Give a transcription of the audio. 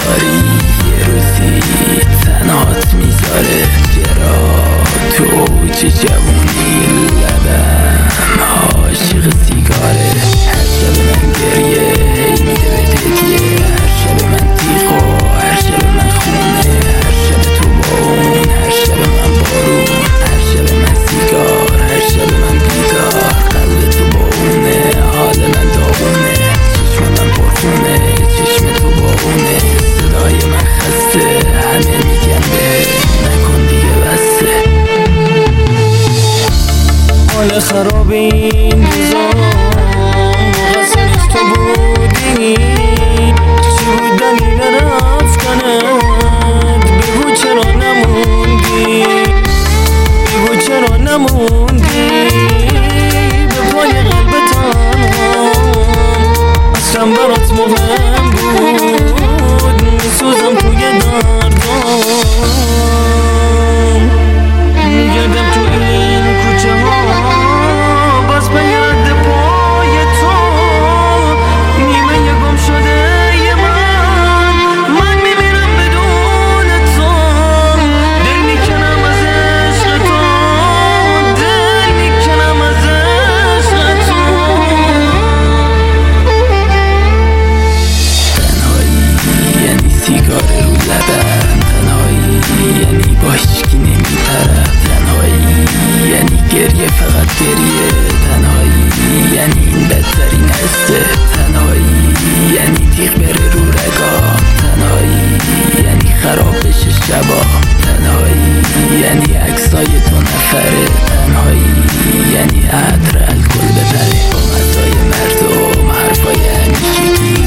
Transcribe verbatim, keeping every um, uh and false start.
داری یه روزی تنهات میذاره گرا تو اوج جوونی لبم عاشق سیگاره هر شب من گریه هی میده به تکیه هر شب من تیخ و هر شب من خونه هر شب تو با اون هر شب من بارون هر شب من سیگار هر شب من بیدار قلب تو با اونه حال من داغونه چشم من پرخونه چشم تو با اونه صدای من خسته همه میگن به نکن دیگه بسته حال خراب این روزا قصرش تو بودی چی بود دلیل رفتنت بگو چرا نموندی بگو چرا نموندی به پای قلب تنهام اصلا برات مهم بود میسوزم توی دردام میگردم تو این کوچه ها باز به یاد پای تو نیمه یه گم شده یه من من میمیرم بدون تو دل میکنم از عشق تو دل میکنم از عشق تو تنهایی یعنی سیگار رو لبم تنهایی یعنی باشکی نمیپرم تنهایی یعنی گریه فقط گریه تنهایی یعنی این بدترین حسه تنهایی یعنی تیغ بره رو رگام تنهایی یعنی خراب بشه شبا تنهایی یعنی عکسای تو نفره تنهایی یعنی عطر الکل بپره با مزای مردم حرفای همیشگی